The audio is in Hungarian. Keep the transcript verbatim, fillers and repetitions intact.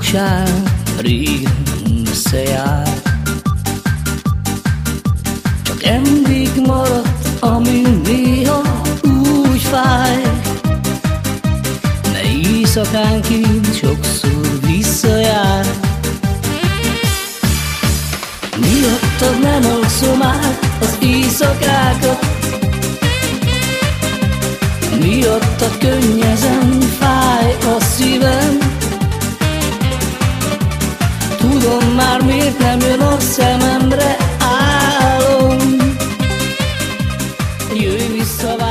boldogság régen összejár. Csak emlék maradt, ami néha úgy fáj, mely éjszakánként sokszor visszajár. Miattad nem alszom át az éjszakákat, miattad könnyezem, fáj a szívem. Tudom már, miért nem jön a szememre álom. Jöjj vissza.